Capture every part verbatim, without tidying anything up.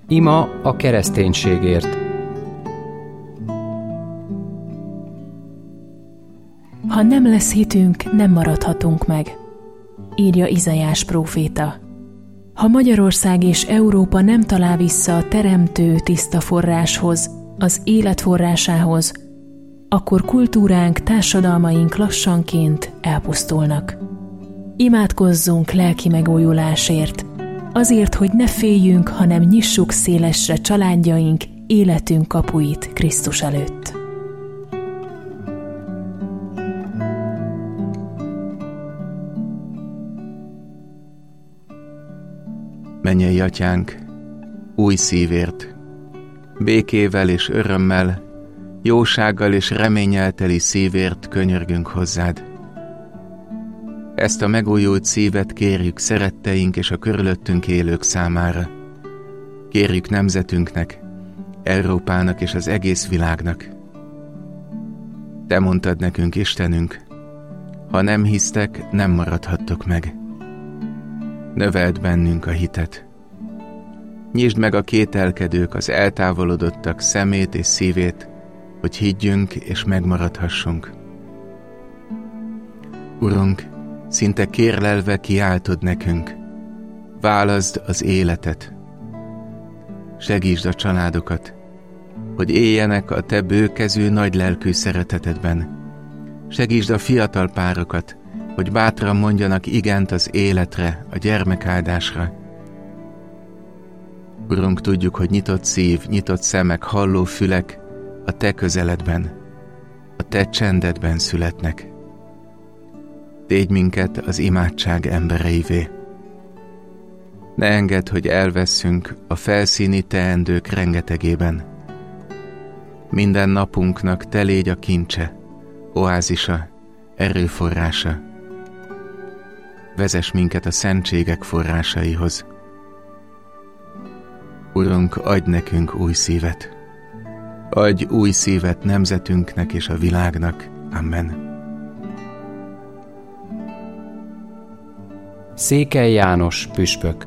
Ima a kereszténységért. Ha nem lesz hitünk, nem maradhatunk meg, írja Izaiás próféta. Ha Magyarország és Európa nem talál vissza a teremtő tiszta forráshoz, az élet forrásához, akkor kultúránk, társadalmaink lassanként elpusztulnak. Imádkozzunk lelki megújulásért, azért, hogy ne féljünk, hanem nyissuk szélesre családjaink, életünk kapuit Krisztus előtt. Mennyei Atyánk, új szívért, békével és örömmel, jósággal és reménnyel teli szívért könyörgünk hozzád. Ezt a megújult szívet kérjük szeretteink és a körülöttünk élők számára. Kérjük nemzetünknek, Európának és az egész világnak. Te mondtad nekünk, Istenünk, ha nem hisztek, nem maradhattok meg. Növeld bennünk a hitet. Nyisd meg a kételkedők, az eltávolodottak szemét és szívét, hogy higgyünk és megmaradhassunk. Urunk, szinte kérlelve kiáltod nekünk, válaszd az életet. Segítsd a családokat, hogy éljenek a te bőkezű, nagylelkű szeretetedben. Segítsd a fiatal párokat, hogy bátran mondjanak igent az életre, a gyermekáldásra. Urunk, tudjuk, hogy nyitott szív, nyitott szemek, halló fülek a te közeledben, a te csendedben születnek. Tégy minket az imádság embereivé. Ne engedd, hogy elvesszünk a felszíni teendők rengetegében. Minden napunknak te légy a kincse, oázisa, erőforrása. Vezess minket a szentségek forrásaihoz. Urunk, adj nekünk új szívet. Adj új szívet nemzetünknek és a világnak. Amen. Székely János püspök.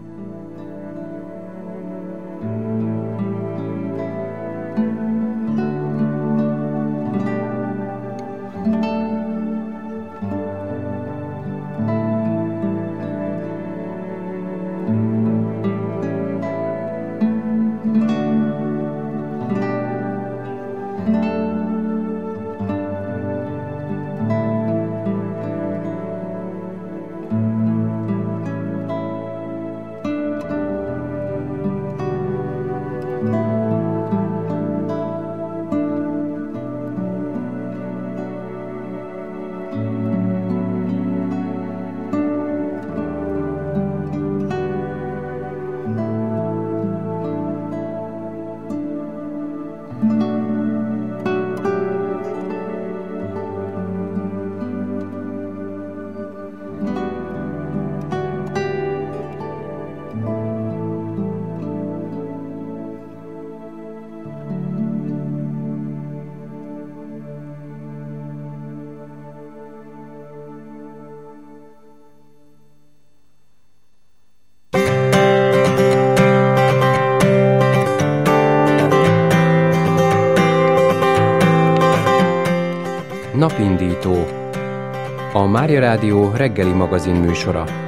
Napindító, a Mária Rádió reggeli magazin műsora.